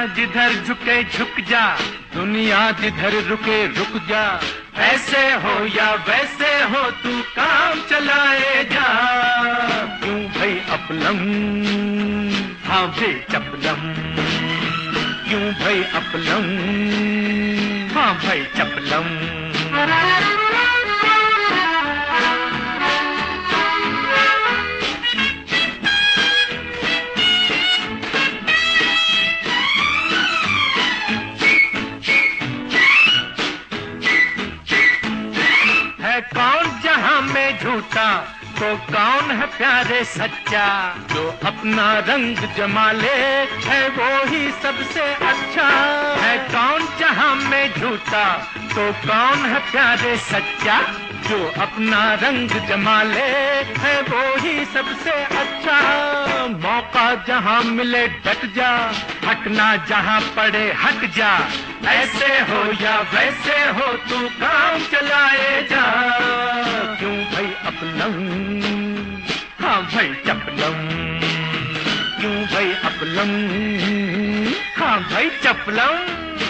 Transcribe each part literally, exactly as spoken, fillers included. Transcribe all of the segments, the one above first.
जिधर झुके झुक जा, दुनिया जिधर रुके रुक जा। ऐसे हो या वैसे हो तू काम चलाए जा। क्यों भाई अपलम, हाँ भाई चपलम। क्यों भाई अपलम, हाँ भाई चपलम। कौन जहां में झूठा तो कौन है प्यारे सच्चा। जो अपना रंग जमा ले है वो ही सबसे अच्छा है। कौन जहां में झूठा तो कौन है प्यारे सच्चा। जो अपना रंग जमा ले है वो ही सबसे अच्छा। मौका जहां मिले डट जा, हटना जहां पड़े हट जा। ऐसे हो या वैसे हो तू काम चलाए जा। क्यों भाई अपलम, हाँ भाई चपलम। क्यों भाई अपलम, हाँ भाई चपलम।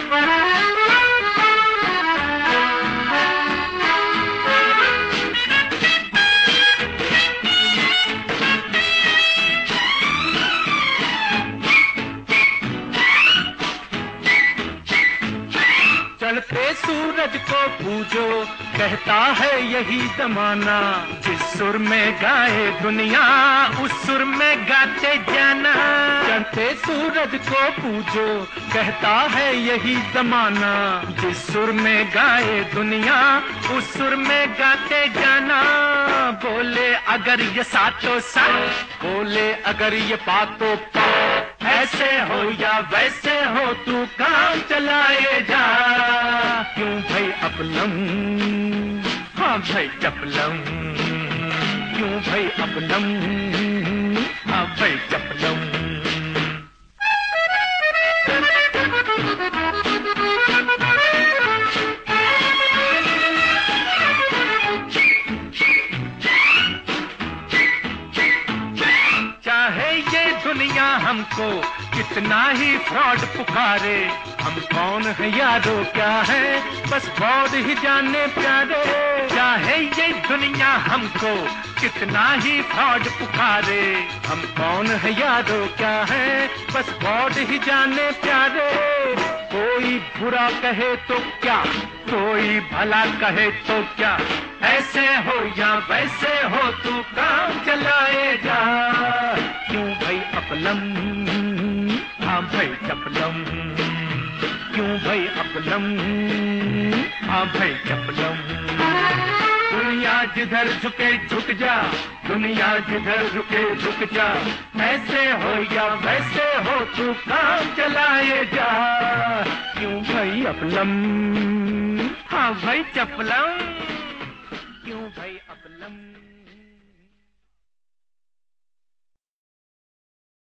चढ़ते सूरज को पूजो कहता है यही जमाना। जिस सुर में गाए दुनिया उस सुर में गाते जाना। चढ़ते सूरज को पूजो कहता है यही जमाना। जिस सुर में गाए दुनिया उस सुर में गाते जाना। बोले अगर ये सातों सात, बोले अगर ये पातो पात। ऐसे हो या वैसे हो तू काम चलाए जा। क्यों भाई अपलम, हाँ भाई चपलम। क्यों भाई अपलम, हाँ भाई चपलम। चाहे ये दुनिया हमको कितना ही फ्रॉड पुकारे। हम कौन है यारो क्या है बस गॉड ही जाने प्यारे। चाहे ये दुनिया हमको कितना ही फ्रॉड पुकारे। हम कौन है यारो क्या है बस गॉड ही जाने प्यारे। कोई बुरा कहे तो क्या, कोई भला कहे तो क्या। ऐसे हो या वैसे हो तू काम चलाए जा। क्यों भाई अपलम, हाँ भाई चपलम। क्यों भाई अपलम, हाँ भाई चपलम। दुनिया जिधर झुके झुक जा, दुनिया जिधर रुके रुक जा। ऐसे हो या वैसे हो तू काम चलाए जा। क्यों भाई अपलम, हाँ भाई चपलम। क्यों भाई अपलम।